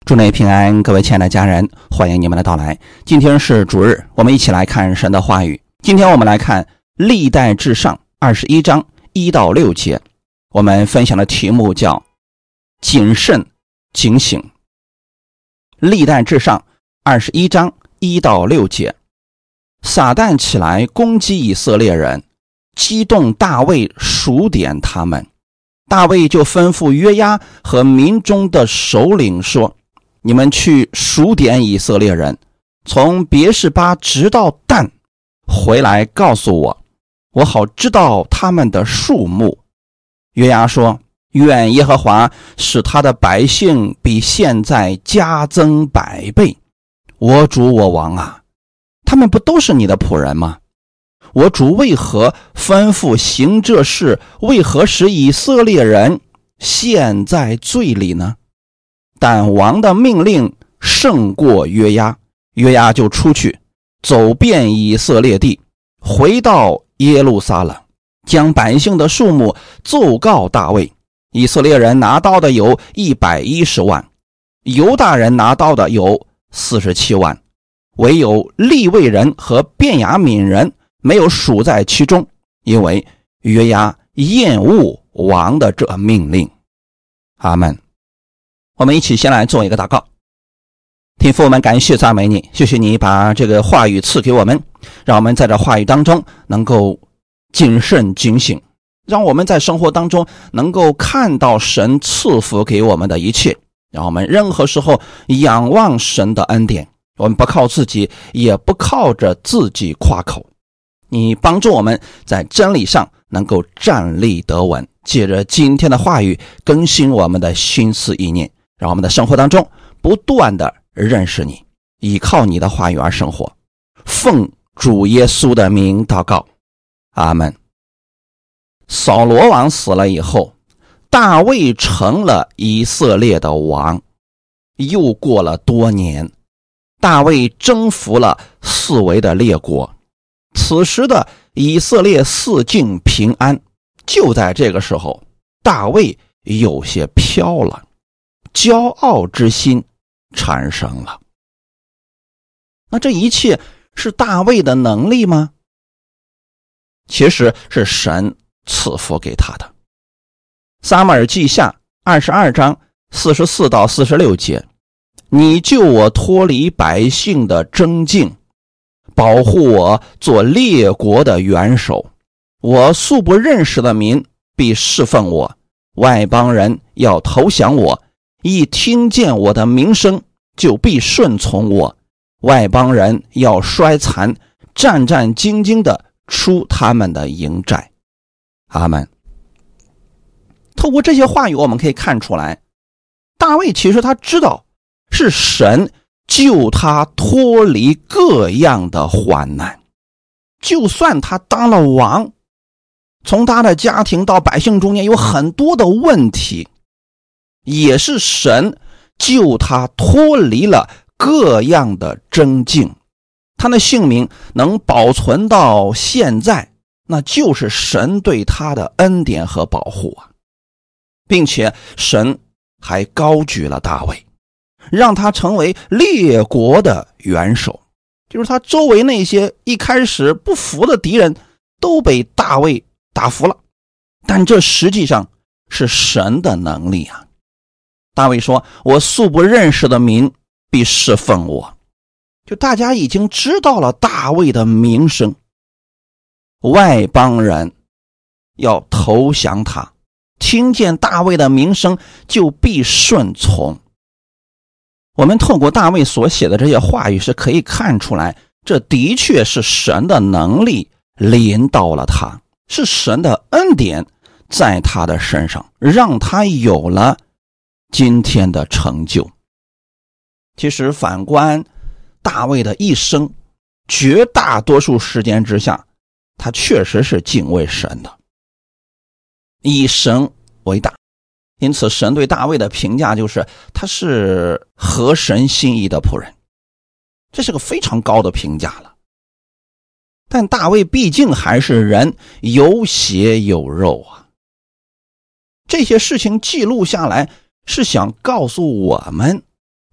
祝内平安，各位亲爱的家人，欢迎你们的到来。今天是主日，我们一起来看神的话语。今天我们来看历代志上21章1到6节，我们分享的题目叫谨慎警醒。历代志上21章1到6节，撒旦起来攻击以色列人，激动大卫数点他们。大卫就吩咐约押和民中的首领说，你们去数点以色列人，从别是巴直到但，回来告诉我，我好知道他们的数目。约押说，愿耶和华使他的百姓比现在加增100倍。我主我王啊，他们不都是你的仆人吗？我主为何吩咐行这事？为何使以色列人陷在罪里呢？但王的命令胜过约押，约押就出去走遍以色列地，回到耶路撒冷，将百姓的数目奏告大卫。以色列人拿到的有110万，犹大人拿到的有47万，唯有利未人和便雅悯人没有数在其中，因为约押厌恶王的这命令。阿们。我们一起先来做一个祷告。天父，我们感谢赞美你，谢谢你把这个话语赐给我们，让我们在这话语当中能够谨慎警醒，让我们在生活当中能够看到神赐福给我们的一切，让我们任何时候仰望神的恩典，我们不靠自己，也不靠着自己夸口。你帮助我们在真理上能够站立得稳，借着今天的话语更新我们的心思意念，让我们的生活当中不断的认识你，依靠你的话语而生活。奉主耶稣的名祷告，阿们。扫罗王死了以后，大卫成了以色列的王。又过了多年，大卫征服了四围的列国，此时的以色列四境平安。就在这个时候，大卫有些飘了，骄傲之心产生了。那这一切是大卫的能力吗？其实是神赐福给他的。撒母耳记下22章44到46节，你救我脱离百姓的争竞，保护我做列国的元首。我素不认识的民必侍奉我，外邦人要投降我，一听见我的名声就必顺从我。外邦人要衰残，战战兢兢地出他们的营寨。阿们。透过这些话语我们可以看出来，大卫其实他知道是神救他脱离各样的患难。就算他当了王，从他的家庭到百姓中间有很多的问题，也是神救他脱离了各样的争竞。他的性命能保存到现在，那就是神对他的恩典和保护啊！并且神还高举了大卫，让他成为列国的元首，就是他周围那些一开始不服的敌人都被大卫打服了。但这实际上是神的能力啊！大卫说，我素不认识的民必侍奉我。就大家已经知道了大卫的名声，外邦人要投降他，听见大卫的名声就必顺从。我们透过大卫所写的这些话语是可以看出来，这的确是神的能力临到了他，是神的恩典在他的身上，让他有了今天的成就。其实反观大卫的一生，绝大多数时间之下，他确实是敬畏神的，以神为大。因此神对大卫的评价就是他是合神心意的仆人，这是个非常高的评价了。但大卫毕竟还是人，有血有肉啊。这些事情记录下来是想告诉我们，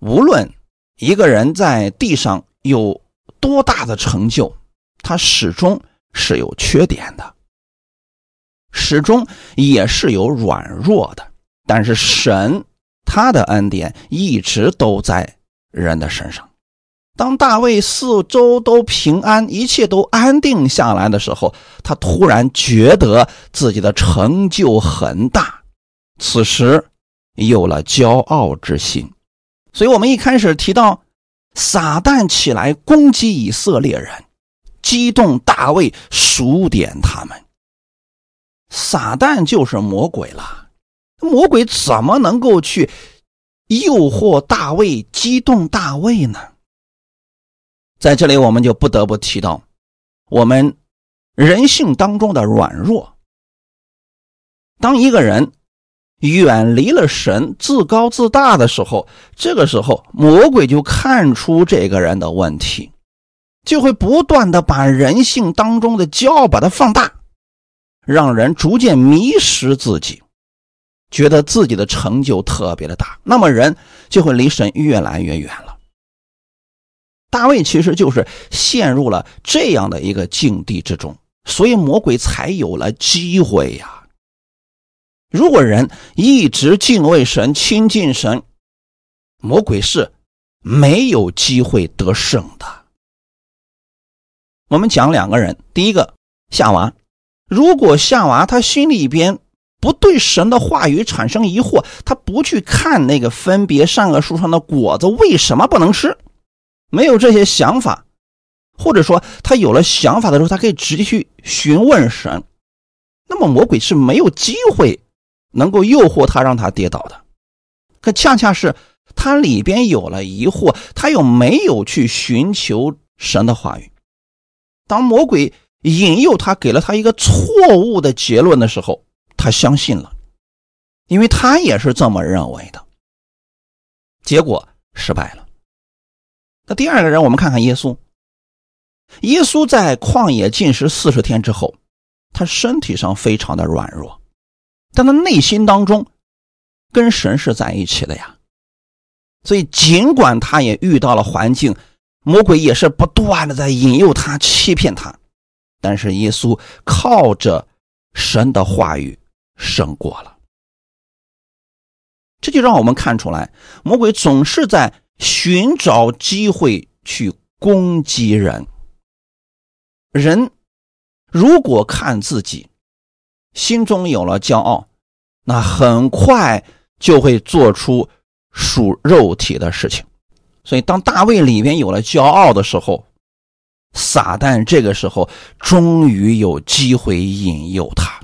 无论一个人在地上有多大的成就，他始终是有缺点的，始终也是有软弱的。但是神他的恩典一直都在人的身上。当大卫四周都平安，一切都安定下来的时候，他突然觉得自己的成就很大，此时有了骄傲之心。所以我们一开始提到撒旦起来攻击以色列人，激动大卫数点他们。撒旦就是魔鬼了，魔鬼怎么能够去诱惑大卫，激动大卫呢？在这里我们就不得不提到我们人性当中的软弱。当一个人远离了神，自高自大的时候，这个时候魔鬼就看出这个人的问题，就会不断的把人性当中的骄傲把它放大，让人逐渐迷失自己，觉得自己的成就特别的大，那么人就会离神越来越远了。大卫其实就是陷入了这样的一个境地之中，所以魔鬼才有了机会呀。如果人一直敬畏神，亲近神，魔鬼是没有机会得胜的。我们讲两个人，第一个夏娃，如果夏娃他心里边不对神的话语产生疑惑，他不去看那个分别善恶树上的果子为什么不能吃，没有这些想法，或者说他有了想法的时候，他可以直接去询问神，那么魔鬼是没有机会能够诱惑他让他跌倒的。可恰恰是他里边有了疑惑，他又没有去寻求神的话语，当魔鬼引诱他，给了他一个错误的结论的时候，他相信了，因为他也是这么认为的，结果失败了。那第二个人，我们看看耶稣。耶稣在旷野禁食40天之后，他身体上非常的软弱，但他内心当中跟神是在一起的呀。所以尽管他也遇到了环境，魔鬼也是不断的在引诱他，欺骗他，但是耶稣靠着神的话语胜过了。这就让我们看出来，魔鬼总是在寻找机会去攻击人。人如果看自己心中有了骄傲，那很快就会做出属肉体的事情。所以当大卫里面有了骄傲的时候，撒旦这个时候终于有机会引诱他。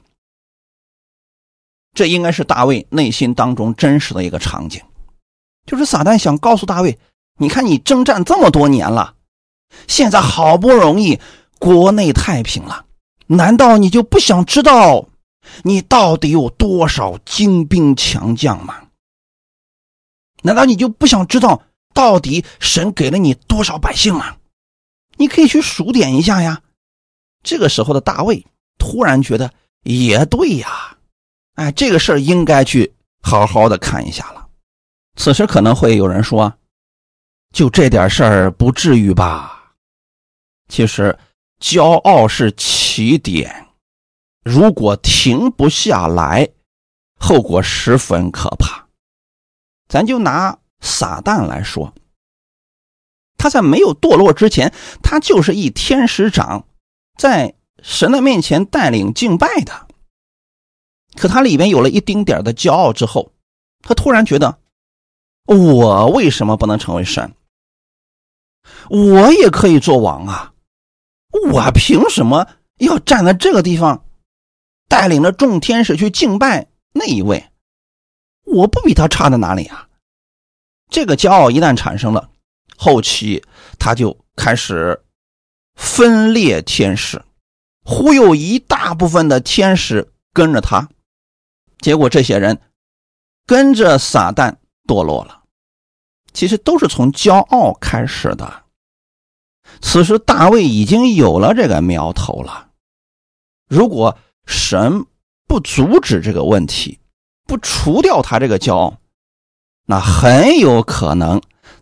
这应该是大卫内心当中真实的一个场景，就是撒旦想告诉大卫，你看你征战这么多年了，现在好不容易国内太平了，难道你就不想知道你到底有多少精兵强将吗？难道你就不想知道到底神给了你多少百姓吗？你可以去数点一下呀。这个时候的大卫突然觉得也对呀，这个事儿应该去好好的看一下了。此时可能会有人说，就这点事儿不至于吧？其实骄傲是起点，如果停不下来，后果十分可怕。咱就拿撒旦来说，他在没有堕落之前，他就是一天使长，在神的面前带领敬拜的。可他里面有了一丁点的骄傲之后，他突然觉得，我为什么不能成为神？我也可以做王啊，我凭什么要站在这个地方带领着众天使去敬拜那一位？我不比他差在哪里啊？这个骄傲一旦产生了，后期他就开始分裂天使，忽悠一大部分的天使跟着他，结果这些人跟着撒旦堕落了。其实都是从骄傲开始的。此时大卫已经有了这个苗头了，如果神不阻止这个问题，不除掉他这个骄傲，那很有可能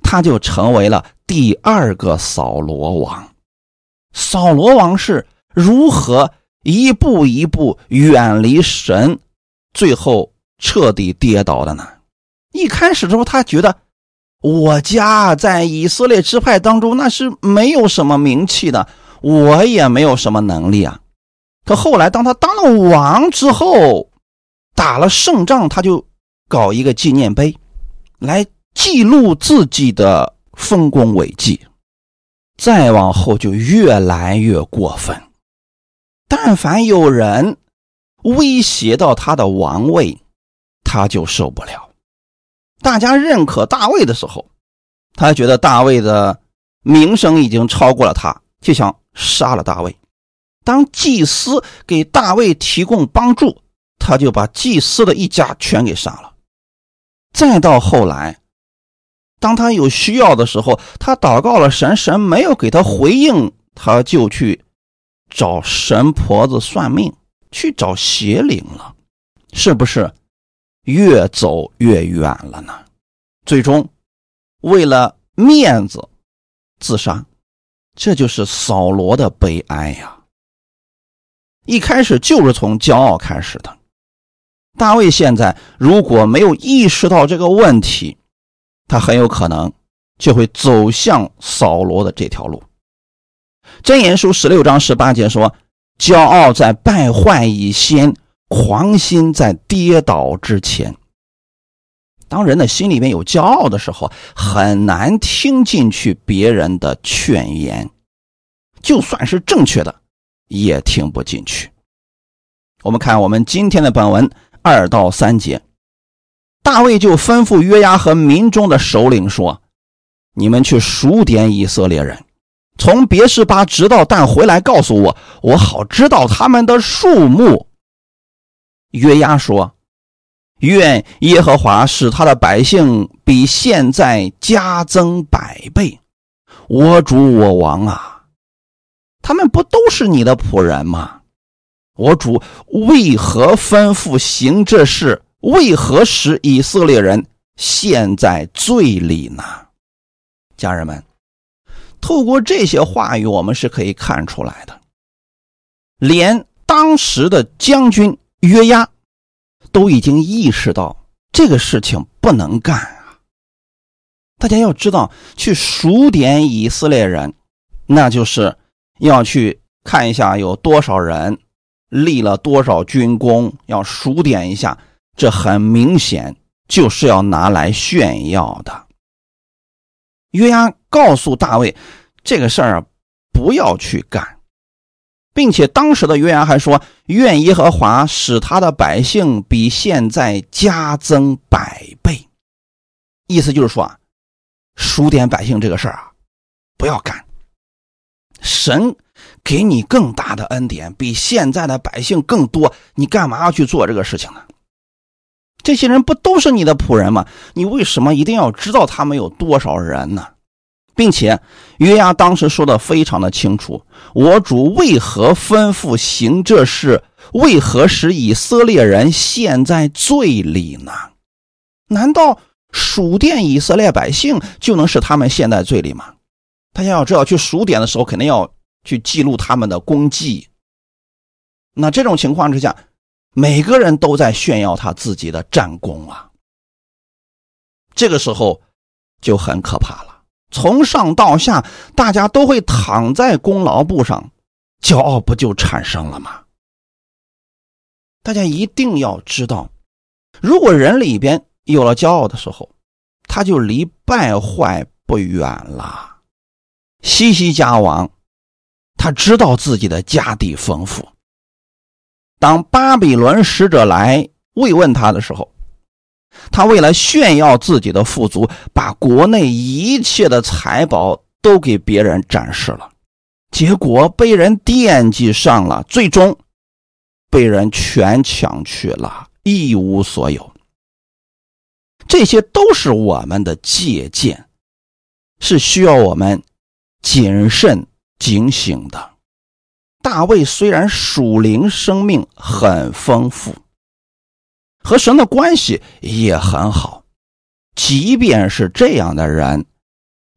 他就成为了第二个扫罗王。扫罗王是如何一步一步远离神，最后彻底跌倒的呢？一开始的时候，他觉得我家在以色列支派当中那是没有什么名气的，我也没有什么能力啊。可后来当他当了王之后，打了胜仗，他就搞一个纪念碑来记录自己的丰功伟绩。再往后就越来越过分，但凡有人威胁到他的王位，他就受不了。大家认可大卫的时候，他觉得大卫的名声已经超过了他，就想杀了大卫。当祭司给大卫提供帮助，他就把祭司的一家全给杀了。再到后来，当他有需要的时候，他祷告了神，神没有给他回应，他就去找神婆子算命，去找邪灵了。是不是越走越远了呢？最终为了面子自杀，这就是扫罗的悲哀呀。一开始就是从骄傲开始的。大卫现在如果没有意识到这个问题，他很有可能就会走向扫罗的这条路。箴言书16章18节说，骄傲在败坏以先，狂心在跌倒之前。当人的心里面有骄傲的时候，很难听进去别人的劝言，就算是正确的也听不进去。我们看我们今天的本文2到3节，大卫就吩咐约押和民中的首领说，你们去数点以色列人，从别是巴直到但回来告诉我，我好知道他们的数目。约押说，愿耶和华使他的百姓比现在加增100倍。我主我王啊，他们不都是你的仆人吗？我主为何吩咐行这事？为何使以色列人陷在罪里呢？家人们，透过这些话语，我们是可以看出来的，连当时的将军约押都已经意识到这个事情不能干啊！大家要知道，去数点以色列人，那就是要去看一下有多少人，立了多少军功，要数点一下，这很明显就是要拿来炫耀的。约押告诉大卫，这个事儿不要去干，并且当时的约押还说，愿耶和华使他的百姓比现在加增100倍。意思就是说数点百姓这个事儿不要干，神给你更大的恩典，比现在的百姓更多，你干嘛要去做这个事情呢？这些人不都是你的仆人吗？你为什么一定要知道他们有多少人呢？并且约押当时说的非常的清楚，我主为何吩咐行这事？为何使以色列人陷在罪里呢？难道数点以色列百姓就能使他们陷在罪里吗？大家要知道，去数点的时候肯定要去记录他们的功绩。那这种情况之下，每个人都在炫耀他自己的战功啊，这个时候就很可怕了。从上到下，大家都会躺在功劳簿上，骄傲不就产生了吗？大家一定要知道，如果人里边有了骄傲的时候，他就离败坏不远了。西西家王，他知道自己的家底丰富，当巴比伦使者来慰问他的时候，他为了炫耀自己的富足，把国内一切的财宝都给别人展示了，结果被人惦记上了，最终被人全抢去了，一无所有。这些都是我们的借鉴，是需要我们谨慎警醒的。大卫虽然属灵生命很丰富，和神的关系也很好，即便是这样的人，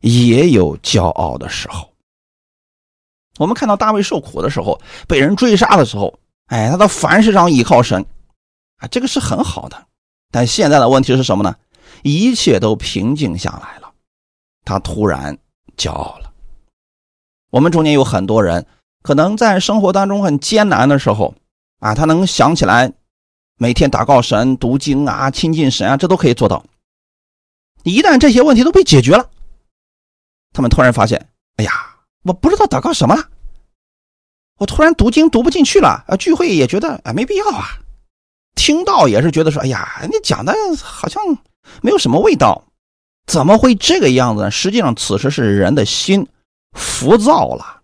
也有骄傲的时候。我们看到大卫受苦的时候，被人追杀的时候，他到凡事上依靠神这个是很好的。但现在的问题是什么呢？一切都平静下来了，他突然骄傲了。我们中间有很多人可能在生活当中很艰难的时候他能想起来每天祷告神、读经亲近神这都可以做到。一旦这些问题都被解决了，他们突然发现，我不知道祷告什么了，我突然读经读不进去了，聚会也觉得没必要听到也是觉得说，你讲的好像没有什么味道，怎么会这个样子呢？实际上此时是人的心浮躁了。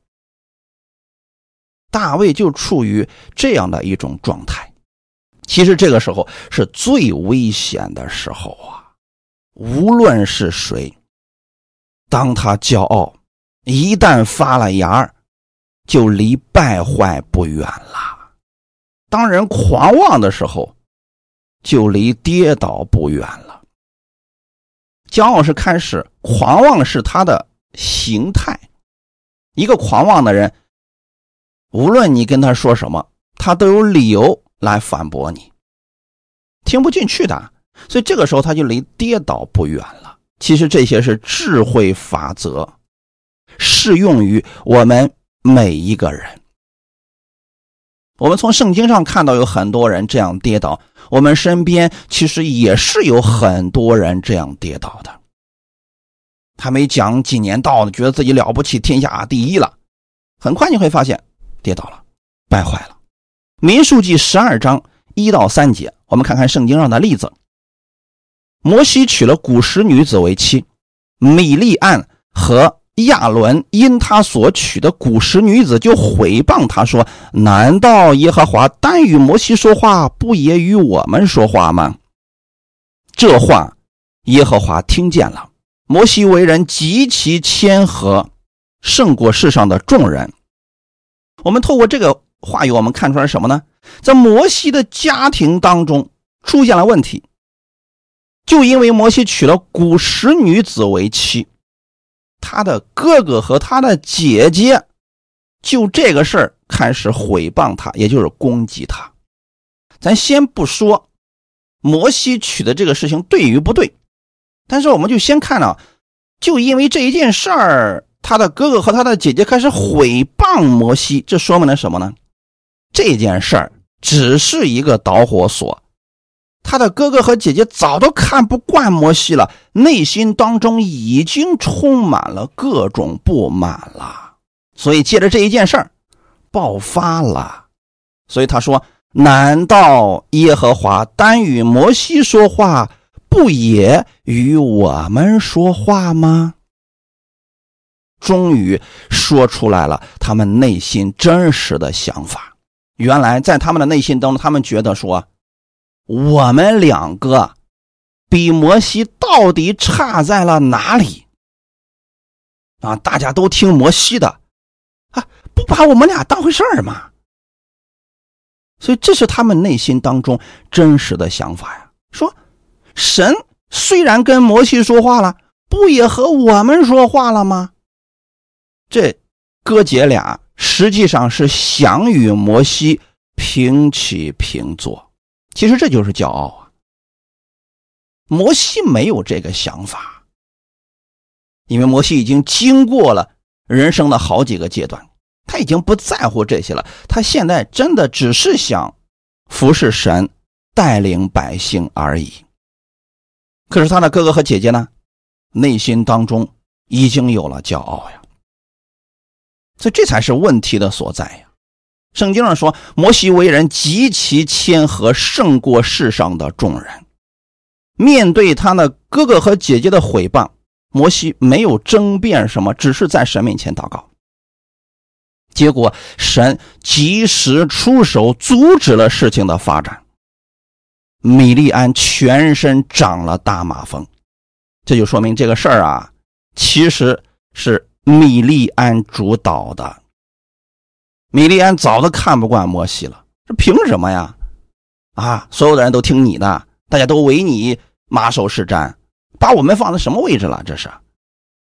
大卫就处于这样的一种状态。其实这个时候是最危险的时候无论是谁，当他骄傲一旦发了芽，就离败坏不远了。当人狂妄的时候，就离跌倒不远了。骄傲是开始，狂妄是他的形态。一个狂妄的人，无论你跟他说什么，他都有理由来反驳你，听不进去的，所以这个时候他就离跌倒不远了。其实这些是智慧法则，适用于我们每一个人。我们从圣经上看到有很多人这样跌倒，我们身边其实也是有很多人这样跌倒的。还没讲几年道呢，觉得自己了不起，天下第一了，很快你会发现跌倒了，败坏了。民数记12章1到3节，我们看看圣经上的例子。摩西娶了古时女子为妻，米利暗和亚伦因他所娶的古时女子就毁谤他说，难道耶和华单与摩西说话，不也与我们说话吗？这话耶和华听见了。摩西为人极其谦和，胜过世上的众人。我们透过这个话语，我们看出来什么呢？在摩西的家庭当中出现了问题，就因为摩西娶了古时女子为妻，他的哥哥和他的姐姐就这个事儿开始毁谤他，也就是攻击他。咱先不说摩西娶的这个事情对与不对，但是我们就先看就因为这一件事儿，他的哥哥和他的姐姐开始毁谤摩西，这说明了什么呢？这件事儿只是一个导火索，他的哥哥和姐姐早都看不惯摩西了，内心当中已经充满了各种不满了，所以借着这一件事儿爆发了。所以他说，难道耶和华单与摩西说话，不也与我们说话吗？终于说出来了他们内心真实的想法。原来在他们的内心当中，他们觉得说，我们两个比摩西到底差在了哪里大家都听摩西的不把我们俩当回事儿吗？所以这是他们内心当中真实的想法呀。说神虽然跟摩西说话了，不也和我们说话了吗？这哥姐俩实际上是想与摩西平起平坐，其实这就是骄傲摩西没有这个想法，因为摩西已经经过了人生的好几个阶段，他已经不在乎这些了，他现在真的只是想服侍神，带领百姓而已。可是他的哥哥和姐姐呢，内心当中已经有了骄傲呀，所以这才是问题的所在呀。圣经上说，摩西为人极其谦和，胜过世上的众人。面对他的哥哥和姐姐的毁谤，摩西没有争辩什么，只是在神面前祷告。结果神及时出手，阻止了事情的发展。米利安全身长了大麻风，这就说明这个事儿其实是米利安主导的。米利安早都看不惯摩西了，这凭什么呀？所有的人都听你的，大家都为你马首是瞻，把我们放在什么位置了？这是。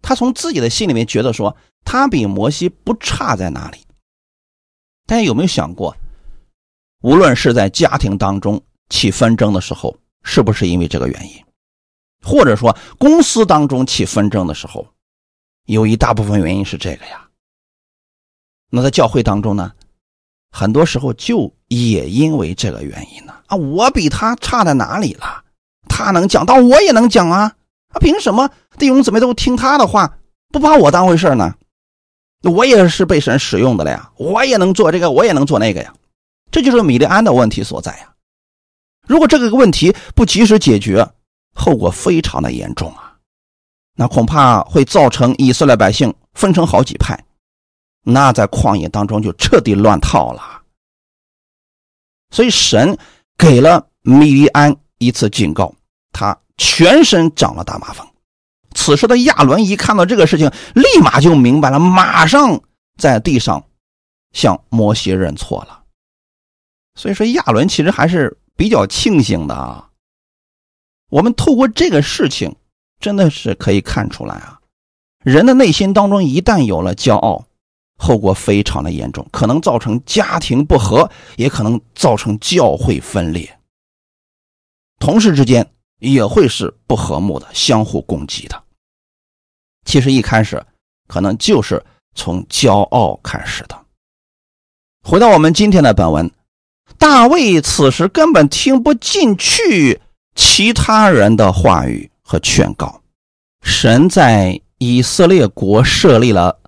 他从自己的心里面觉得说他比摩西不差在哪里。大家有没有想过，无论是在家庭当中起纷争的时候，是不是因为这个原因？或者说公司当中起纷争的时候，有一大部分原因是这个呀。那在教会当中呢，很多时候就也因为这个原因呢。我比他差在哪里了？他能讲到我也能讲啊，凭什么弟兄姊妹都听他的话，不把我当回事呢？我也是被神使用的了呀，我也能做这个，我也能做那个呀。这就是米利安的问题所在呀。如果这个问题不及时解决，后果非常的严重啊，那恐怕会造成以色列百姓分成好几派，那在旷野当中就彻底乱套了。所以神给了米利安一次警告，他全身长了大麻风。此时的亚伦一看到这个事情，立马就明白了，马上在地上向摩西认错了。所以说亚伦其实还是比较庆幸的啊。我们透过这个事情真的是可以看出来啊，人的内心当中一旦有了骄傲，后果非常的严重，可能造成家庭不和，也可能造成教会分裂，同事之间也会是不和睦的，相互攻击的。其实一开始可能就是从骄傲开始的。回到我们今天的本文，大卫此时根本听不进去其他人的话语和劝告。神在以色列国设立了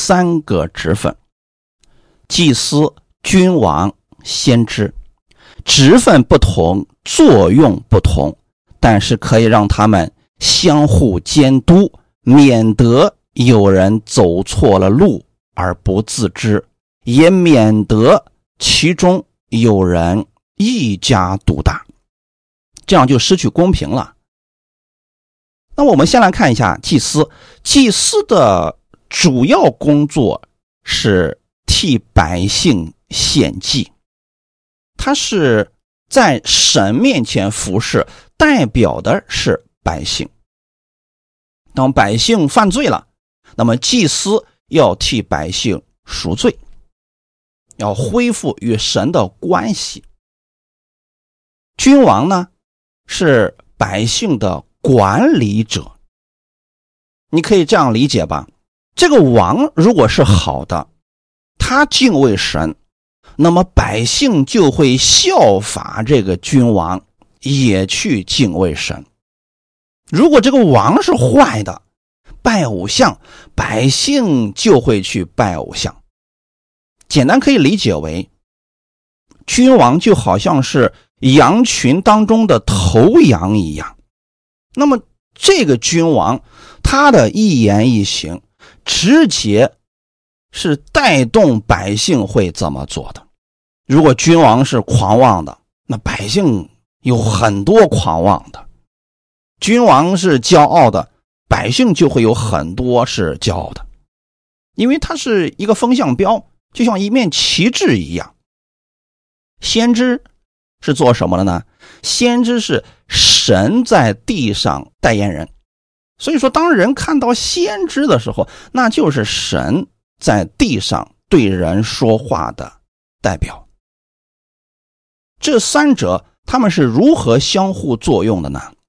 3个职分：祭司、君王、先知。职分不同，作用不同，但是可以让他们相互监督，免得有人走错了路而不自知，也免得其中有人一家独大，这样就失去公平了。那我们先来看一下祭司。祭司的主要工作是替百姓献祭，他是在神面前服侍，代表的是百姓。当百姓犯罪了，那么祭司要替百姓赎罪，要恢复与神的关系。君王呢，是百姓的管理者。你可以这样理解吧，这个王如果是好的，他敬畏神，那么百姓就会效法这个君王，也去敬畏神。如果这个王是坏的，拜偶像，百姓就会去拜偶像。简单可以理解为，君王就好像是羊群当中的头羊一样。那么这个君王，他的一言一行直接是带动百姓会怎么做的。如果君王是狂妄的，那百姓有很多狂妄的；君王是骄傲的，百姓就会有很多是骄傲的。因为它是一个风向标，就像一面旗帜一样。先知是做什么的呢？先知是神在地上代言人。所以说当人看到先知的时候，那就是神在地上对人说话的代表。这3者他们是如何相互作用的呢？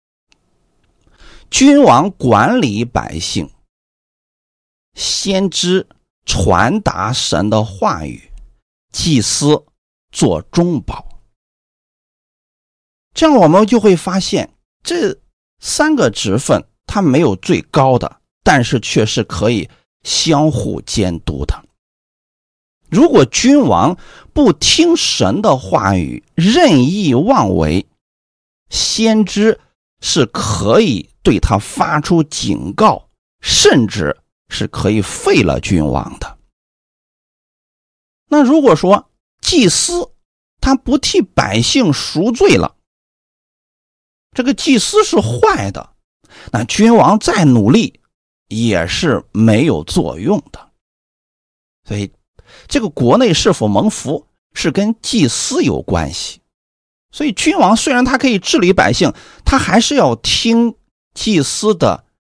君王管理百姓，先知传达神的话语，祭司做中保。这样我们就会发现，这3个职分它没有最高的，但是却是可以相互监督的。如果君王不听神的话语，任意妄为，先知是可以对他发出警告，甚至是可以废了君王的。那如果说祭司他不替百姓赎罪了，这个祭司是坏的，那君王再努力也是没有作用的。所以这个国内是否蒙福是跟祭司有关系。所以君王虽然他可以治理百姓，他还是要听祭司的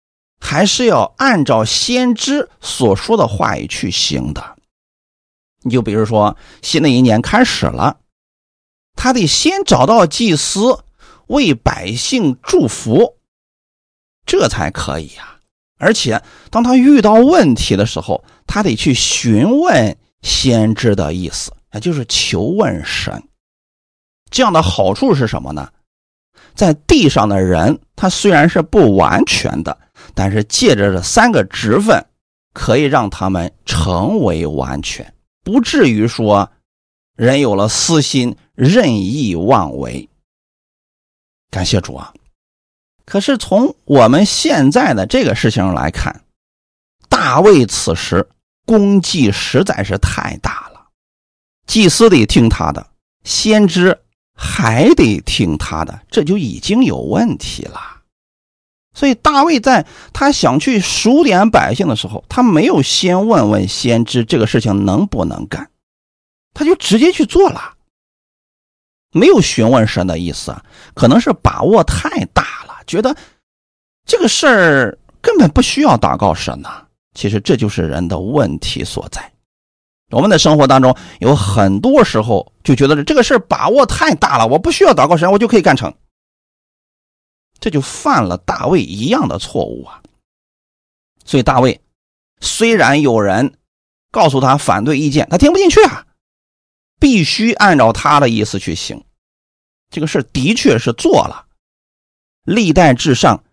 还是要按照先知所说的话语去行的。你就比如说新的一年开始了，他得先找到祭司为百姓祝福，这才可以啊。而且当他遇到问题的时候，他得去询问先知的意思，也就是求问神。这样的好处是什么呢？在地上的人他虽然是不完全的，但是借着这3个职分可以让他们成为完全，不至于说人有了私心任意妄为。感谢主啊！可是从我们现在的这个事情上来看，大卫此时功绩实在是太大了，祭司得听他的，先知还得听他的，这就已经有问题了。所以大卫在他想去数点百姓的时候，他没有先问问先知这个事情能不能干，他就直接去做了，没有询问神的意思啊，可能是把握太大了，觉得这个事儿根本不需要祷告神呐。其实这就是人的问题所在。我们的生活当中有很多时候就觉得这个事儿把握太大了，我不需要祷告神，我就可以干成。这就犯了大卫一样的错误啊。所以大卫虽然有人告诉他反对意见，他听不进去啊，必须按照他的意思去行。这个事的确是做了。历代志上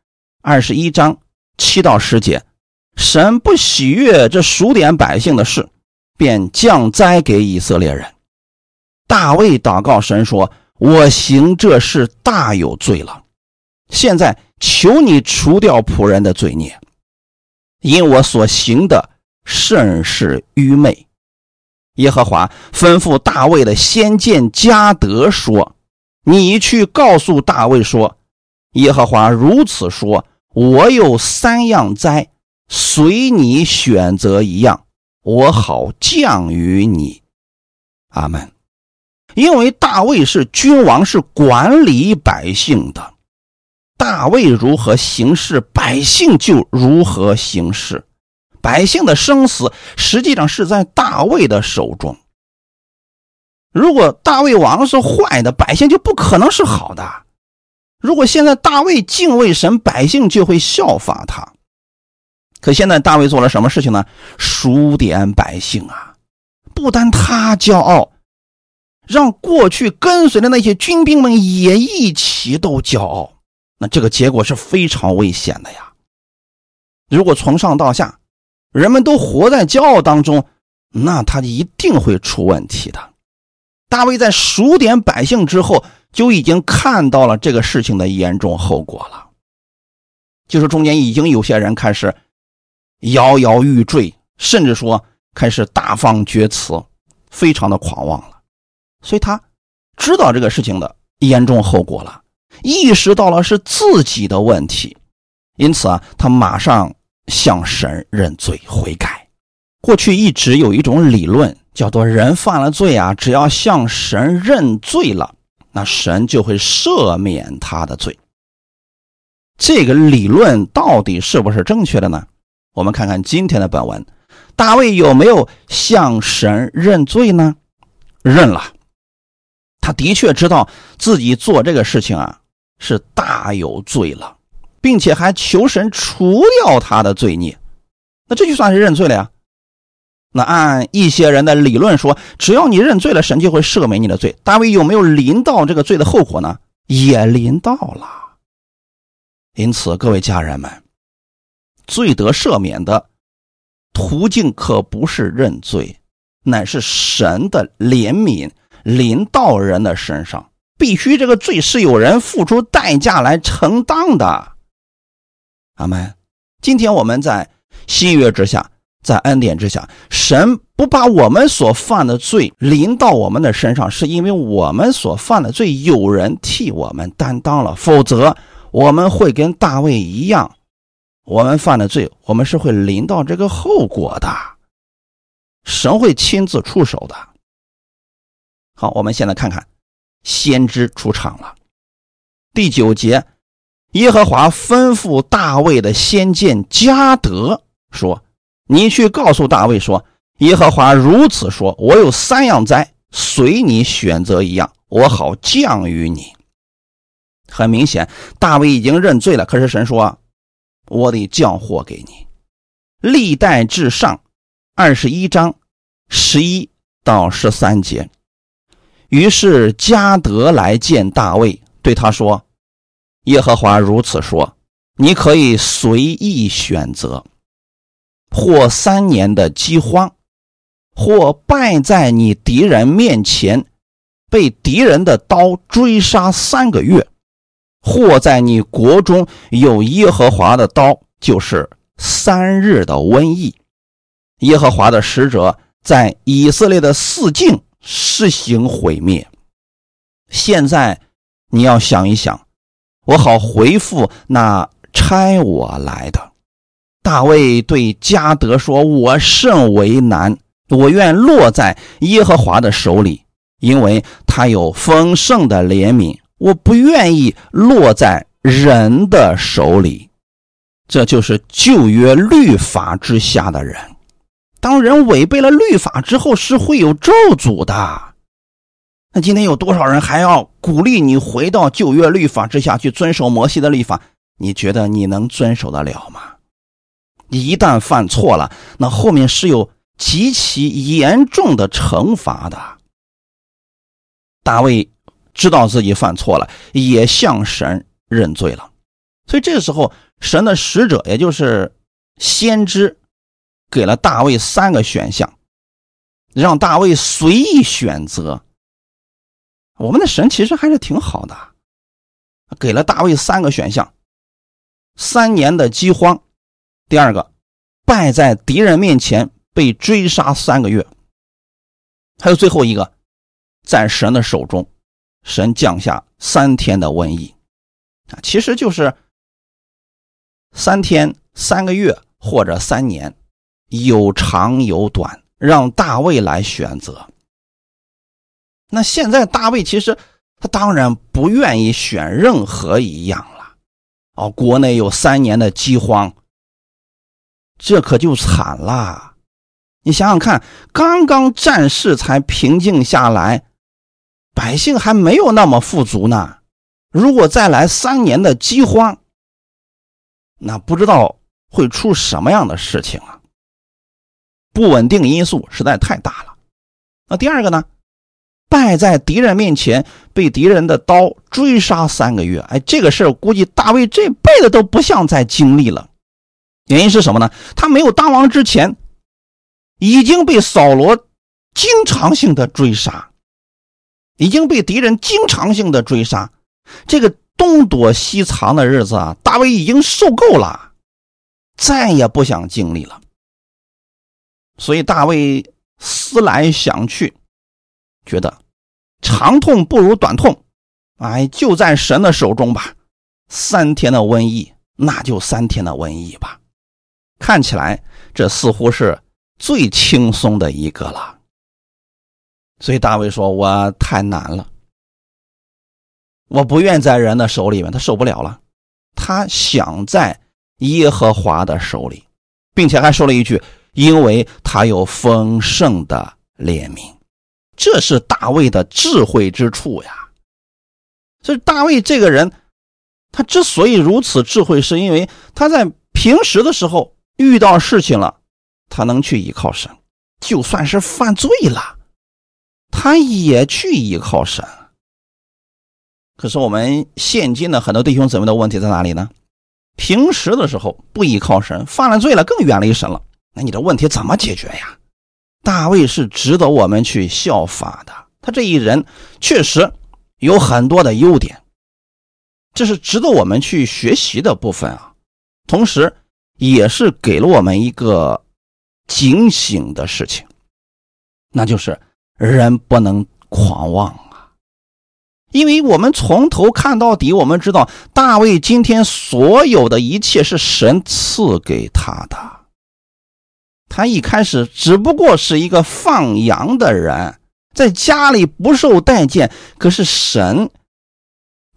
21章7到10节，神不喜悦这数点百姓的事，便降灾给以色列人。大卫祷告神说，我行这事大有罪了，现在求你除掉仆人的罪孽，因我所行的甚是愚昧。耶和华吩咐大卫的先见迦得说，你去告诉大卫说，耶和华如此说，我有3样灾，随你选择一样，我好降于你。阿们。因为大卫是君王，是管理百姓的，大卫如何行事，百姓就如何行事。百姓的生死实际上是在大卫的手中。如果大卫王是坏的，百姓就不可能是好的。如果现在大卫敬畏神，百姓就会效法他。可现在大卫做了什么事情呢？数点百姓啊，不单他骄傲，让过去跟随的那些军兵们也一起都骄傲，那这个结果是非常危险的呀。如果从上到下人们都活在骄傲当中，那他一定会出问题的。大卫在数点百姓之后就已经看到了这个事情的严重后果了，就是中间已经有些人开始摇摇欲坠，甚至说开始大放厥词，非常的狂妄了。所以他知道这个事情的严重后果了，意识到了是自己的问题，因此啊，他马上向神认罪悔改。过去一直有一种理论叫做人犯了罪啊，只要向神认罪了，那神就会赦免他的罪。这个理论到底是不是正确的呢？我们看看今天的本文，大卫有没有向神认罪呢？认了。他的确知道自己做这个事情啊是大有罪了，并且还求神除掉他的罪孽，那这就算是认罪了呀。那按一些人的理论说，只要你认罪了，神就会赦免你的罪。大卫有没有临到这个罪的后果呢？也临到了。因此各位家人们，罪得赦免的途径可不是认罪，乃是神的怜悯临到人的身上，必须这个罪是有人付出代价来承担的。阿们。今天我们在新约之下，在恩典之下，神不把我们所犯的罪临到我们的身上，是因为我们所犯的罪有人替我们担当了，否则我们会跟大卫一样，我们犯的罪我们是会临到这个后果的，神会亲自出手的。好，我们现在看看先知出场了。第9节， 耶和华吩咐大卫的先见迦得说，你去告诉大卫说，耶和华如此说，我有3样灾，随你选择一样，我好降于你。很明显大卫已经认罪了，可是神说，我得降祸给你。历代志上21章11到13节。于是迦得来见大卫，对他说，耶和华如此说，你可以随意选择，或3年的饥荒，或败在你敌人面前，被敌人的刀追杀3个月，或在你国中有耶和华的刀，就是3日的瘟疫。耶和华的使者在以色列的四境施行毁灭。现在你要想一想，我好回复那差我来的。大卫对迦得说，我甚为难，我愿落在耶和华的手里，因为他有丰盛的怜悯，我不愿意落在人的手里。这就是旧约律法之下的人，当人违背了律法之后，是会有咒诅的。那今天有多少人还要鼓励你回到旧约律法之下去遵守摩西的律法？你觉得你能遵守得了吗？你一旦犯错了，那后面是有极其严重的惩罚的。大卫知道自己犯错了，也向神认罪了。所以这个时候，神的使者，也就是先知，给了大卫3个选项，让大卫随意选择。我们的神其实还是挺好的，给了大卫3个选项：3年的饥荒，第2个，败在敌人面前被追杀3个月，还有最后一个，在神的手中，神降下3天的瘟疫。其实就是3天、3个月或者3年，有长有短，让大卫来选择。那现在大卫其实他当然不愿意选任何一样了。国内有3年的饥荒，这可就惨了。你想想看，刚刚战事才平静下来，百姓还没有那么富足呢，如果再来3年的饥荒，那不知道会出什么样的事情啊！不稳定因素实在太大了。那第2个呢，败在敌人面前，被敌人的刀追杀3个月。这个事儿估计大卫这辈子都不想再经历了。原因是什么呢？他没有当王之前，已经被扫罗经常性的追杀，已经被敌人经常性的追杀。这个东躲西藏的日子啊，大卫已经受够了，再也不想经历了。所以大卫思来想去，觉得长痛不如短痛，就在神的手中吧。3天的瘟疫，那就3天的瘟疫吧。看起来这似乎是最轻松的一个了。所以大卫说，我太难了，我不愿在人的手里面，他受不了了，他想在耶和华的手里，并且还说了一句，因为他有丰盛的怜悯。这是大卫的智慧之处呀。所以大卫这个人，他之所以如此智慧，是因为他在平时的时候遇到事情了，他能去依靠神，就算是犯罪了，他也去依靠神。可是我们现今的很多弟兄姊妹的问题在哪里呢？平时的时候不依靠神，犯了罪了更远离神了，那你的问题怎么解决呀？大卫是值得我们去效法的，他这一人确实有很多的优点，这是值得我们去学习的部分啊。同时也是给了我们一个警醒的事情，那就是人不能狂妄啊。因为我们从头看到底，我们知道大卫今天所有的一切是神赐给他的。他一开始只不过是一个放羊的人，在家里不受待见，可是神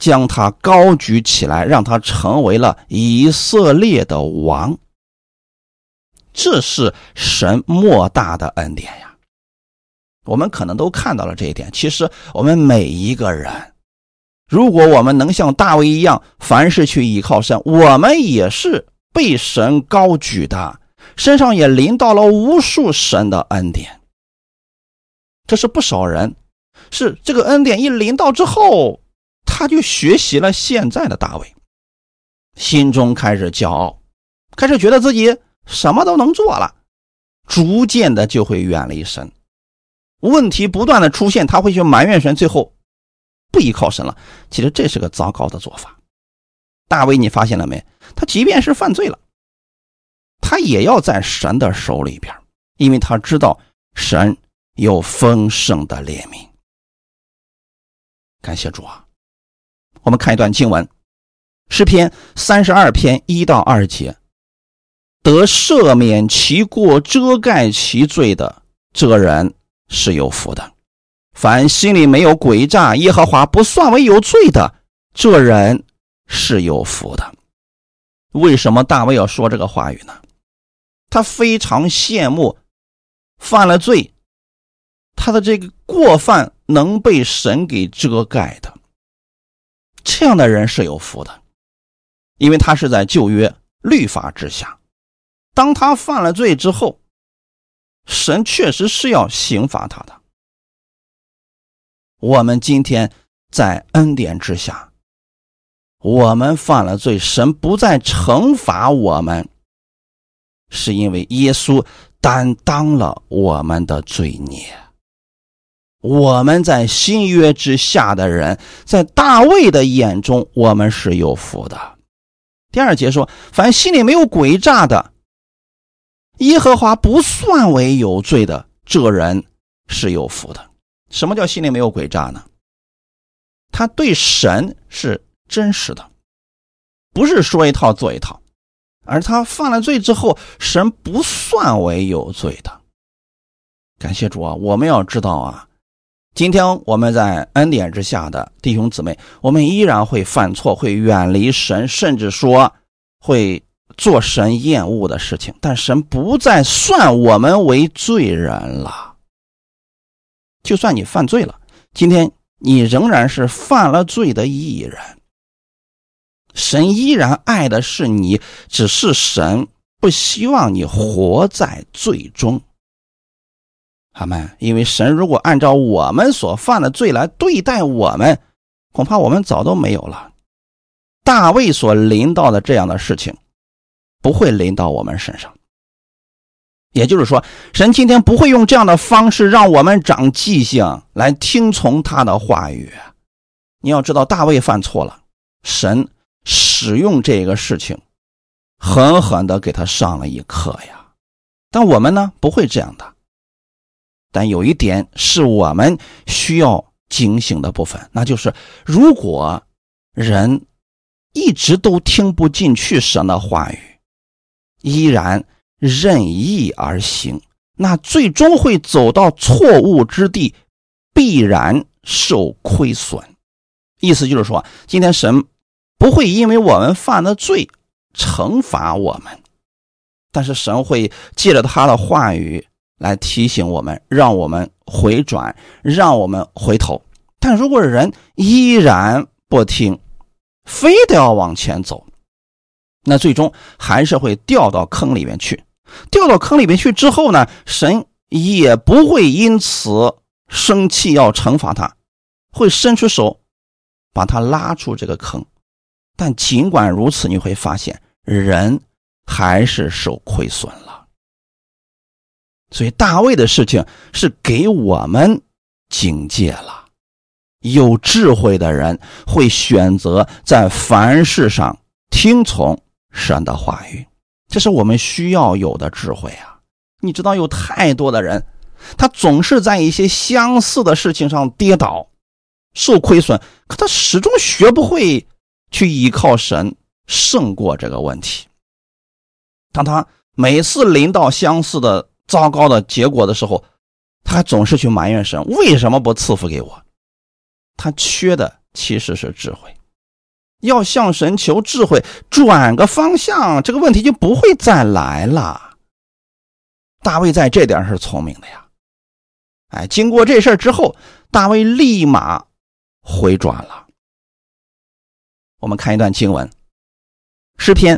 将他高举起来，让他成为了以色列的王。这是神莫大的恩典呀！我们可能都看到了这一点。其实我们每一个人，如果我们能像大卫一样，凡事去依靠神，我们也是被神高举的，身上也临到了无数神的恩典。这是不少人，是这个恩典一临到之后，他就学习了现在的大卫，心中开始骄傲，开始觉得自己什么都能做了，逐渐的就会远离神。问题不断的出现，他会去埋怨神，最后不依靠神了。其实这是个糟糕的做法。大卫你发现了没？他即便是犯罪了，他也要在神的手里边，因为他知道神有丰盛的怜悯。感谢主啊！我们看一段经文，诗篇32篇1到2节，得赦免其过遮盖其罪的，这人是有福的。凡心里没有诡诈，耶和华不算为有罪的，这人是有福的。为什么大卫要说这个话语呢？他非常羡慕犯了罪，他的这个过犯能被神给遮盖的。这样的人是有福的，因为他是在旧约律法之下。当他犯了罪之后，神确实是要刑罚他的。我们今天在恩典之下，我们犯了罪，神不再惩罚我们，是因为耶稣担当了我们的罪孽。我们在新约之下的人，在大卫的眼中，我们是有福的。第2节说，凡心里没有诡诈的，耶和华不算为有罪的，这人是有福的。什么叫心里没有诡诈呢？他对神是真实的，不是说一套做一套，而他犯了罪之后，神不算为有罪的。感谢主啊！我们要知道啊，今天我们在恩典之下的弟兄姊妹，我们依然会犯错，会远离神，甚至说会做神厌恶的事情，但神不再算我们为罪人了。就算你犯罪了，今天你仍然是犯了罪的义人，神依然爱的是你，只是神不希望你活在罪中。阿们。因为神如果按照我们所犯的罪来对待我们，恐怕我们早都没有了。大卫所临到的这样的事情不会临到我们身上，也就是说，神今天不会用这样的方式让我们长记性来听从他的话语。你要知道，大卫犯错了，神使用这个事情狠狠地给他上了一课呀。但我们呢，不会这样的。但有一点是我们需要警醒的部分，那就是如果人一直都听不进去神的话语，依然任意而行，那最终会走到错误之地，必然受亏损。意思就是说，今天神不会因为我们犯的罪惩罚我们，但是神会借着他的话语来提醒我们，让我们回转，让我们回头。但如果人依然不听，非得要往前走，那最终还是会掉到坑里面去。掉到坑里面去之后呢，神也不会因此生气要惩罚他，会伸出手把他拉出这个坑。但尽管如此，你会发现人还是受亏损了。所以大卫的事情是给我们警戒了。有智慧的人会选择在凡事上听从神的话语，这是我们需要有的智慧啊！你知道有太多的人，他总是在一些相似的事情上跌倒，受亏损，可他始终学不会去依靠神胜过这个问题。当他每次临到相似的糟糕的结果的时候，他总是去埋怨神，为什么不赐福给我？他缺的其实是智慧。 要向神求智慧，转个方向，这个问题就不会再来了。大卫在这点是聪明的呀。经过这事之后，大卫立马回转了。我们看一段经文，诗篇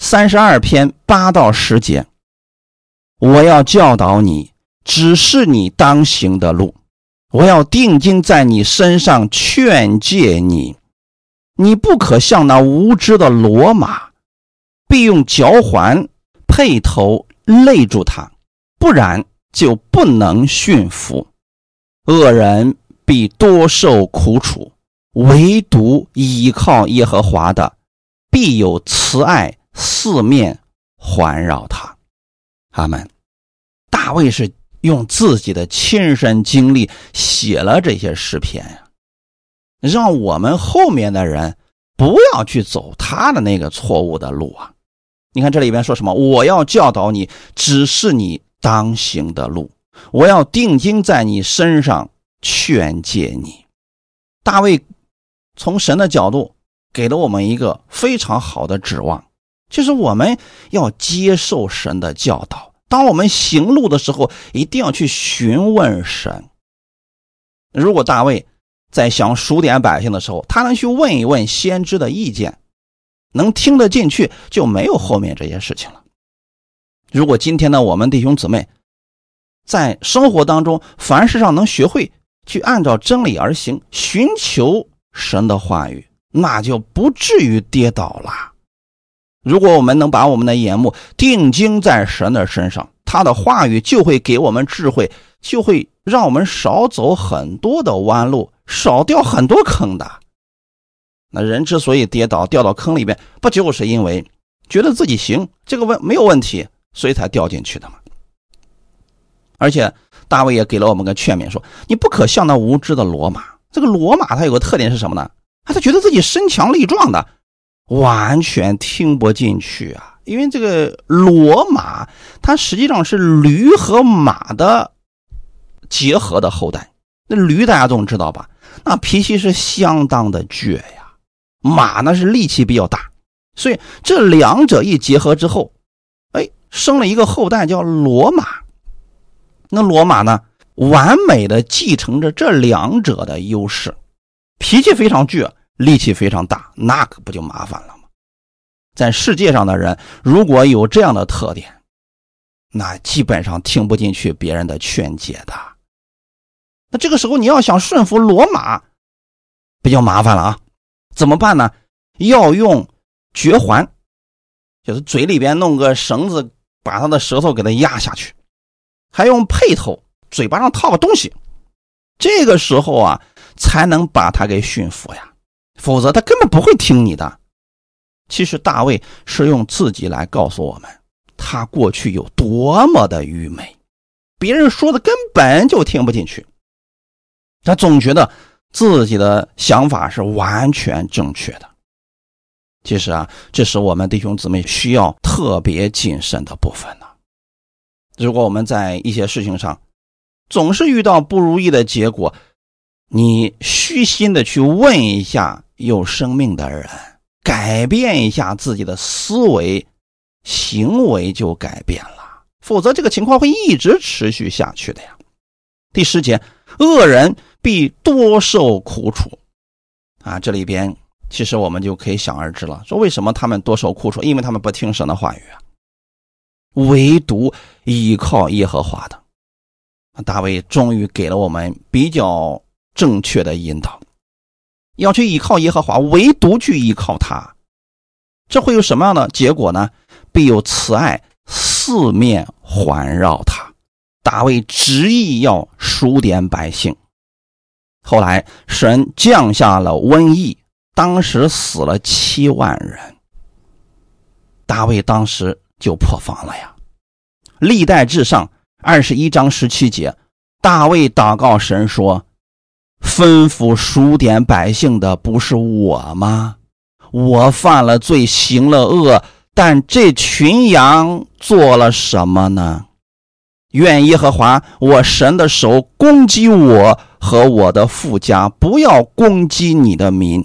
32篇8到10节，我要教导你，指示你当行的路，我要定睛在你身上，劝诫你。你不可像那无知的骡马，必用嚼环辔头勒住它，不然就不能驯服。恶人必多受苦楚，唯独倚靠耶和华的，必有慈爱四面环绕他。阿们。大卫是用自己的亲身经历写了这些诗篇呀，让我们后面的人不要去走他的那个错误的路啊。你看这里边说什么？我要教导你，指示你当行的路，我要定睛在你身上，劝诫你。大卫从神的角度给了我们一个非常好的指望，就是我们要接受神的教导。当我们行路的时候，一定要去询问神。如果大卫在想数点百姓的时候，他能去问一问先知的意见，能听得进去，就没有后面这些事情了。如果今天呢，我们弟兄姊妹在生活当中凡事上能学会去按照真理而行，寻求神的话语，那就不至于跌倒了。如果我们能把我们的眼目定睛在神的身上，他的话语就会给我们智慧，就会让我们少走很多的弯路，少掉很多坑的。那人之所以跌倒掉到坑里边，不就是因为觉得自己行，这个没有问题，所以才掉进去的吗？而且大卫也给了我们个劝勉，说你不可像那无知的骡马。这个骡马它有个特点是什么呢？他觉得自己身强力壮的，完全听不进去啊。因为这个骡马它实际上是驴和马的结合的后代。那驴大家都知道吧，那脾气是相当的倔呀，马呢是力气比较大，所以这两者一结合之后，生了一个后代叫骡马。那骡马呢，完美的继承着这两者的优势，脾气非常倔，力气非常大，那可不就麻烦了吗？在世界上的人如果有这样的特点，那基本上听不进去别人的劝解的。那这个时候你要想顺服骡马，比较麻烦了啊。怎么办呢？要用绝环，就是嘴里边弄个绳子把他的舌头给他压下去，还用辔头，嘴巴上套个东西，这个时候啊才能把他给驯服呀，否则他根本不会听你的。其实大卫是用自己来告诉我们，他过去有多么的愚昧，别人说的根本就听不进去，他总觉得自己的想法是完全正确的。其实啊，这是我们弟兄姊妹需要特别谨慎的部分呢。如果我们在一些事情上总是遇到不如意的结果，你虚心的去问一下有生命的人，改变一下自己的思维行为，就改变了，否则这个情况会一直持续下去的呀。第10节，恶人必多受苦楚啊，这里边其实我们就可以想而知了，说为什么他们多受苦楚，因为他们不听神的话语啊，唯独依靠耶和华的。大卫终于给了我们比较正确的引导，要去依靠耶和华，唯独去依靠他，这会有什么样的结果呢？必有慈爱四面环绕他。大卫执意要数点百姓，后来神降下了瘟疫，当时死了7万人，大卫当时就破防了呀。历代志上21章17节，大卫祷告神说，吩咐数点百姓的不是我吗？我犯了罪，行了恶，但这群羊做了什么呢？愿耶和华我神的手攻击我和我的父家，不要攻击你的民，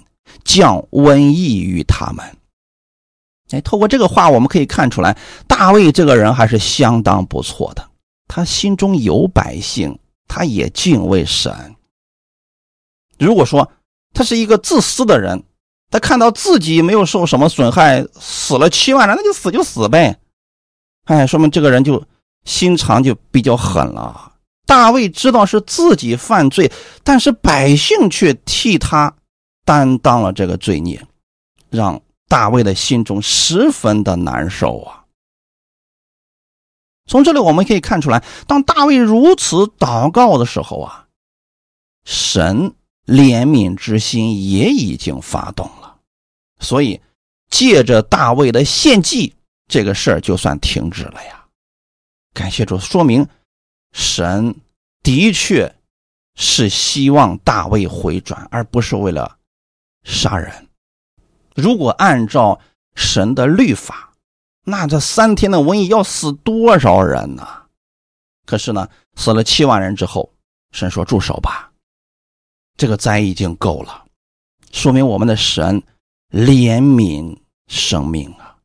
降瘟疫于他们。透过这个话我们可以看出来，大卫这个人还是相当不错的，他心中有百姓，他也敬畏神。如果说他是一个自私的人，他看到自己没有受什么损害，死了7万人，那就死就死呗，说明这个人就心肠就比较狠了。大卫知道是自己犯罪，但是百姓却替他担当了这个罪孽，让大卫的心中十分的难受啊。从这里我们可以看出来，当大卫如此祷告的时候啊，神怜悯之心也已经发动了，所以借着大卫的献祭，这个事儿就算停止了呀。感谢主，说明神的确是希望大卫回转，而不是为了杀人。如果按照神的律法，那这3天的瘟疫要死多少人呢？可是呢，死了7万人之后，神说住手吧，这个灾已经够了，说明我们的神怜悯生命啊。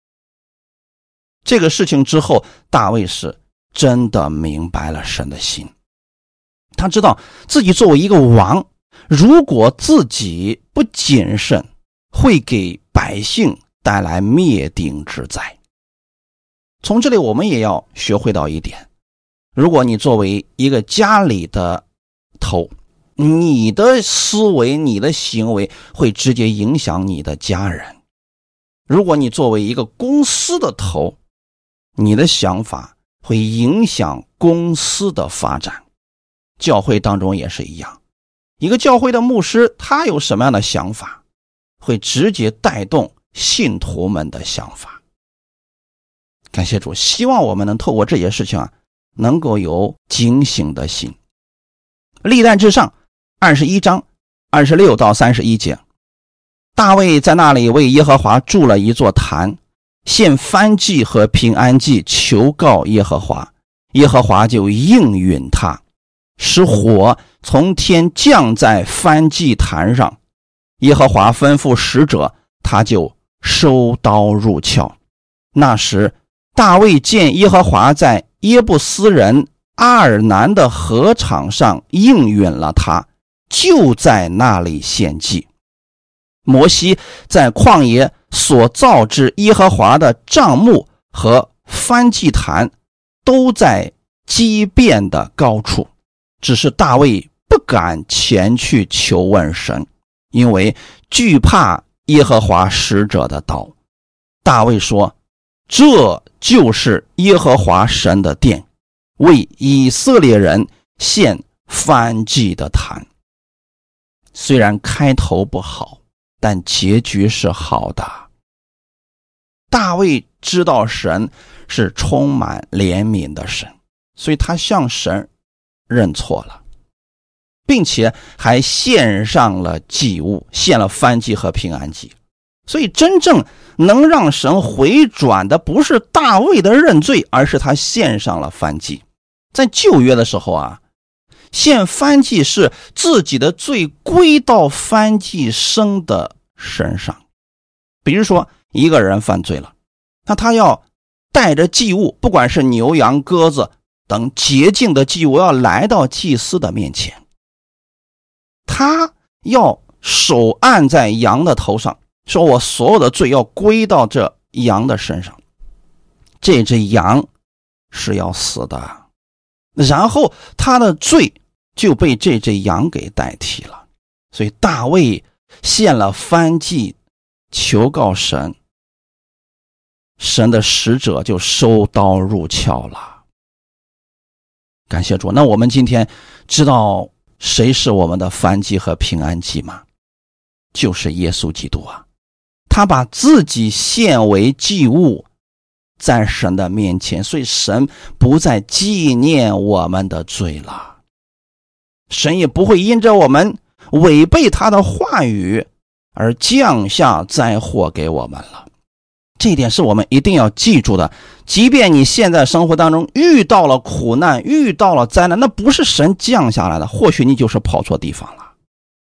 这个事情之后，大卫是真的明白了神的心，他知道自己作为一个王，如果自己不谨慎，会给百姓带来灭顶之灾。从这里我们也要学会到一点，如果你作为一个家里的头，你的思维你的行为会直接影响你的家人。如果你作为一个公司的头，你的想法会影响公司的发展。教会当中也是一样，一个教会的牧师他有什么样的想法，会直接带动信徒们的想法。感谢主，希望我们能透过这些事情能够有警醒的心。历代志上21章26到31节，大卫在那里为耶和华筑了一座坛，献燔祭和平安祭，求告耶和华，耶和华就应允他，使火从天降在燔祭坛上。耶和华吩咐使者，他就收刀入鞘。那时大卫见耶和华在耶布斯人阿尔南的禾场上应允了他，就在那里献祭。摩西在旷野所造之耶和华的帐幕和燔祭坛都在基遍的高处，只是大卫不敢前去求问神，因为惧怕耶和华使者的刀。大卫说，这就是耶和华神的殿，为以色列人献燔祭的坛。虽然开头不好，但结局是好的。大卫知道神是充满怜悯的神，所以他向神认错了，并且还献上了祭物，献了燔祭和平安祭。所以真正能让神回转的不是大卫的认罪，而是他献上了燔祭。在旧约的时候献燔祭是自己的罪归到燔祭牲的身上。比如说一个人犯罪了，那他要带着祭物，不管是牛羊鸽子等洁净的祭物，要来到祭司的面前，他要手按在羊的头上，说我所有的罪要归到这羊的身上，这只羊是要死的，然后他的罪就被这只羊给代替了。所以大卫献了燔祭求告神，神的使者就收刀入鞘了。感谢主。那我们今天知道谁是我们的燔祭和平安祭吗？就是耶稣基督啊，他把自己献为祭物在神的面前，所以神不再纪念我们的罪了，神也不会因着我们违背他的话语而降下灾祸给我们了。这一点是我们一定要记住的。即便你现在生活当中遇到了苦难，遇到了灾难，那不是神降下来的，或许你就是跑错地方了。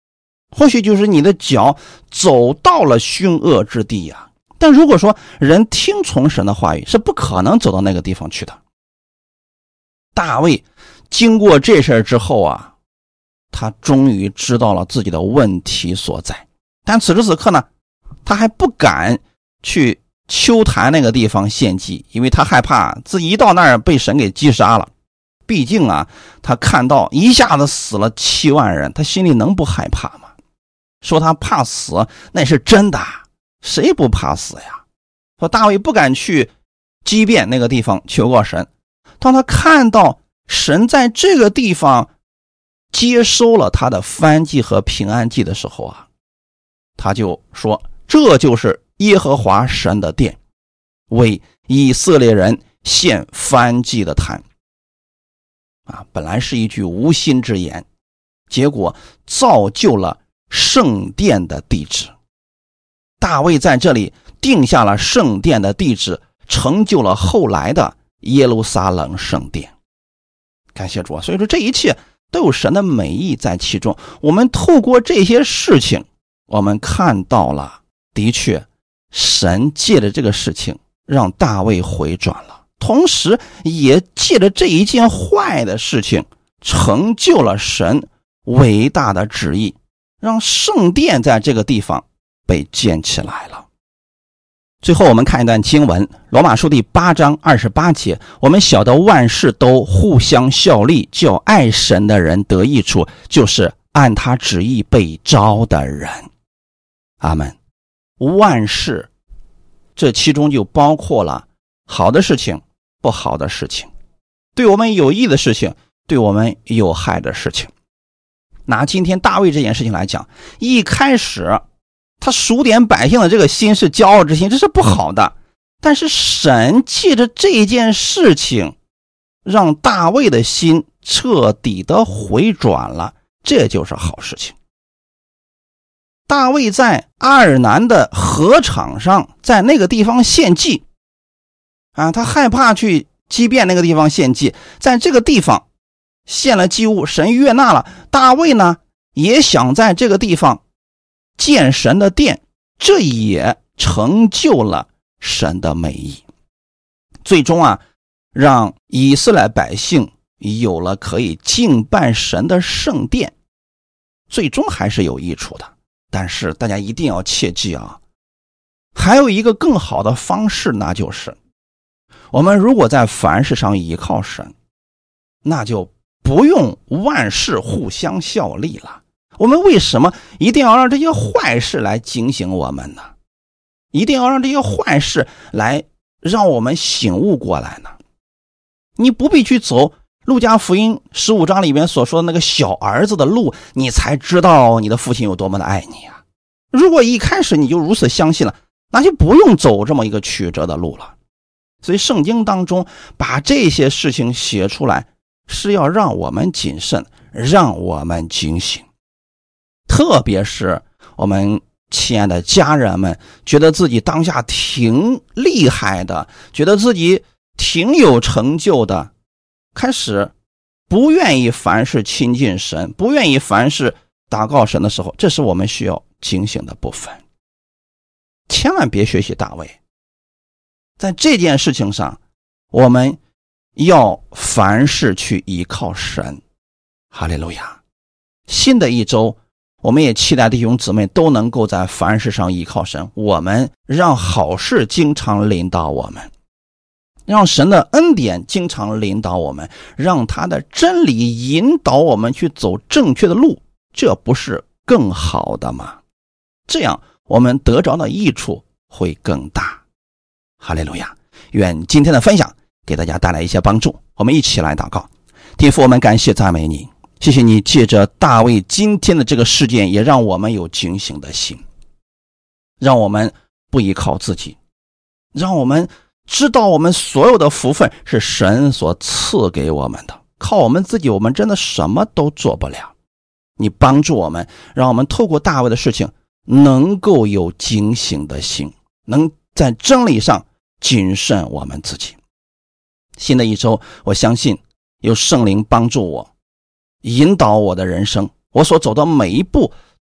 或许就是你的脚走到了凶恶之地呀。但如果说人听从神的话语，是不可能走到那个地方去的。大卫经过这事之后啊，他终于知道了自己的问题所在。但此时此刻呢，他还不敢去丘坛那个地方献祭，因为他害怕自己一到那儿被神给击杀了。毕竟啊，他看到一下子死了7万人，他心里能不害怕吗？说他怕死，那是真的，谁不怕死呀？说大卫不敢去基遍那个地方求过神，当他看到神在这个地方接收了他的燔祭和平安祭的时候啊，他就说这就是耶和华神的殿，为以色列人献燔祭的坛啊。本来是一句无心之言，结果造就了圣殿的地址。大卫在这里定下了圣殿的地址，成就了后来的耶路撒冷圣殿。感谢主啊！所以说这一切都有神的美意在其中。我们透过这些事情，我们看到了，的确神借着这个事情让大卫回转了，同时也借着这一件坏的事情成就了神伟大的旨意，让圣殿在这个地方被建起来了。最后我们看一段经文，罗马书第8章28节，我们晓得万事都互相效力，叫爱神的人得益处，就是按他旨意被召的人。阿们。万事这其中就包括了好的事情，不好的事情，对我们有益的事情，对我们有害的事情。拿今天大卫这件事情来讲，一开始他数点百姓的这个心是骄傲之心，这是不好的。但是神借着这件事情让大卫的心彻底的回转了，这就是好事情。大卫在阿尔南的河场上，在那个地方献祭啊，他害怕去基遍那个地方献祭，在这个地方献了祭物，神悦纳了。大卫呢也想在这个地方建神的殿，这也成就了神的美意。最终啊，让以色列百姓有了可以敬拜神的圣殿，最终还是有益处的。但是大家一定要切记啊，还有一个更好的方式，那就是我们如果在凡事上依靠神，那就不用万事互相效力了。我们为什么一定要让这些坏事来警醒我们呢？一定要让这些坏事来让我们醒悟过来呢？你不必去走路加福音15章里面所说的那个小儿子的路，你才知道你的父亲有多么的爱你啊！如果一开始你就如此相信了，那就不用走这么一个曲折的路了。所以圣经当中把这些事情写出来，是要让我们谨慎，让我们警醒。特别是我们亲爱的家人们，觉得自己当下挺厉害的，觉得自己挺有成就的，开始不愿意凡事亲近神，不愿意凡事祷告神的时候，这是我们需要警醒的部分。千万别学习大卫，在这件事情上我们要凡事去依靠神。哈利路亚！新的一周我们也期待弟兄姊妹都能够在凡事上依靠神，我们让好事经常领导我们，让神的恩典经常领导我们，让他的真理引导我们去走正确的路，这不是更好的吗？这样我们得着的益处会更大。哈利路亚！愿今天的分享给大家带来一些帮助。我们一起来祷告。天父，我们感谢赞美你，谢谢你借着大卫今天的这个事件，也让我们有警醒的心，让我们不依靠自己，让我们知道我们所有的福分是神所赐给我们的，靠我们自己我们真的什么都做不了。你帮助我们，让我们透过大卫的事情能够有警醒的心，能在真理上谨慎我们自己。新的一周，我相信有圣灵帮助我，引导我的人生，我所走的每一步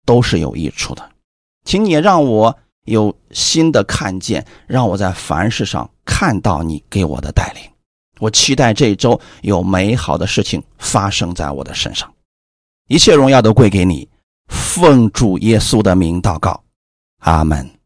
都是有益处的。请你也让我有新的看见，让我在凡事上看到你给我的带领。我期待这一周有美好的事情发生在我的身上。一切荣耀都归给你，奉主耶稣的名祷告，阿们。